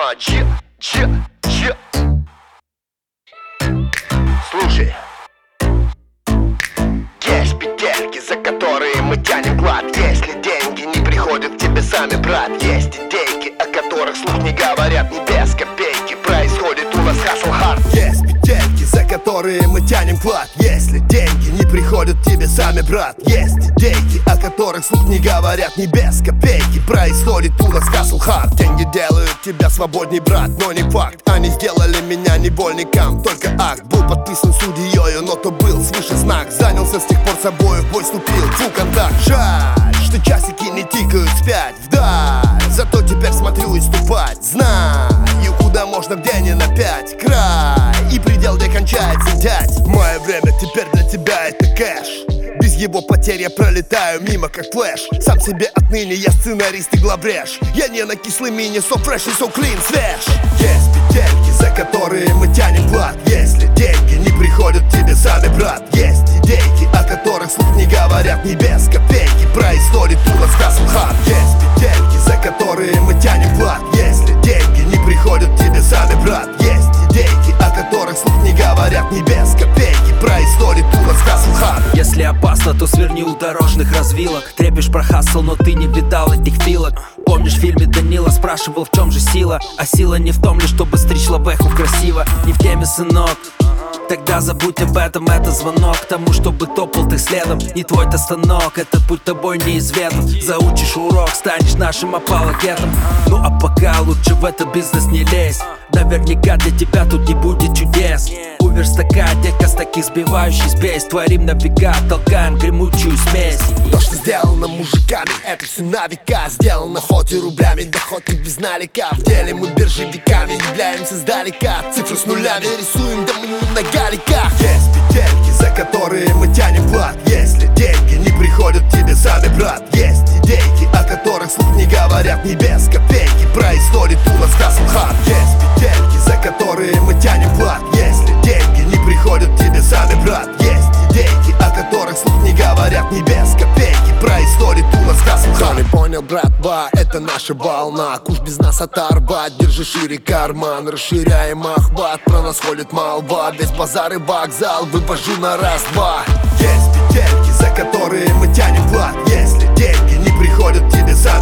Слушай, есть петельки, за которые мы тянем клад. Если деньги не приходят к тебе сами, брат. Есть идейки, о которых слух не говорят, не без копейки. Происходит у нас hustle hard. Есть петельки, за которые мы тянем клад. Если деньги не приходят к тебе сами, брат. Есть идейки, о которых слух не говорят, не без копейки. Происходит у нас hustle hard. Деньги делают тебя свободней, брат, но не факт. Они сделали меня невольником, только акт. Был подписан судьею, но то был свыше знак. Занялся с тех пор собою, в бой вступил, фу, контакт. Жаль, что часики не тикают вспять вдаль. Зато теперь смотрю и ступать знаю, куда можно, где не на 5. Край и предел, где кончается дядь. Мое время теперь для тебя это кэш. Без его потерь я пролетаю мимо как флэш. Сам себе отныне я сценарист и главреж. Я не на кислый мини, so fresh и so clean, свеж. Есть петельки, за которые мы тянем клад. Если деньги не приходят к тебе сами, брат. Есть идейки, о которых слух не говорят, не без копейки. Происходит у нас hustle hard. Есть петельки, за которые мы тянем клад. Если деньги не приходят к тебе сами, брат. Есть идейки, о которых слух не говорят, не без копейки. Происходит у нас hustle hard. Если опасно, то сверни у дорожных развилок. Трепишь про хасл, но ты не видал этих филок. Помнишь, в фильме Данила спрашивал, в чем же сила? А сила не в том лишь, чтобы стричь лобеху красиво. Не в теме, сынок. Тогда забудь об этом, это звонок к тому, чтобы топал ты следом. Не твой-то станок, этот путь тобой неизведан. Заучишь урок, станешь нашим апологетом. Ну а пока лучше в этот бизнес не лезь. Наверняка для тебя тут не будет чудес. У верстака дека с таких сбивающий спесь. Творим на века, толкаем гремучую смесь. То, что сделано мужиками, это все на века. Сделано хоть и рублями, да хоть и без налика. В деле мы биржевиками, являемся сдалека. Цифры с нулями рисуем, да мы не на галиках. Есть петельки, за которые мы тянем клад. Если деньги не приходят к тебе сами, брат. Есть идейки, о которых слух не говорят, не без копейки. Происходит у нас hustle hard. Есть петельки, за которые мы тянем клад. Если деньги не приходят к тебе сами, брат. Есть идейки, о которых слух не говорят, не без копейки. Происходит у нас hustle hard. Кто не понял, братва, это наша волна. Куш без нас оторвать, держи шире карман. Расширяем охват, про нас ходит молва. Весь базар и вокзал вывожу на раз-два. Есть петельки, за которые мы тянем клад. Если деньги не приходят к тебе сами,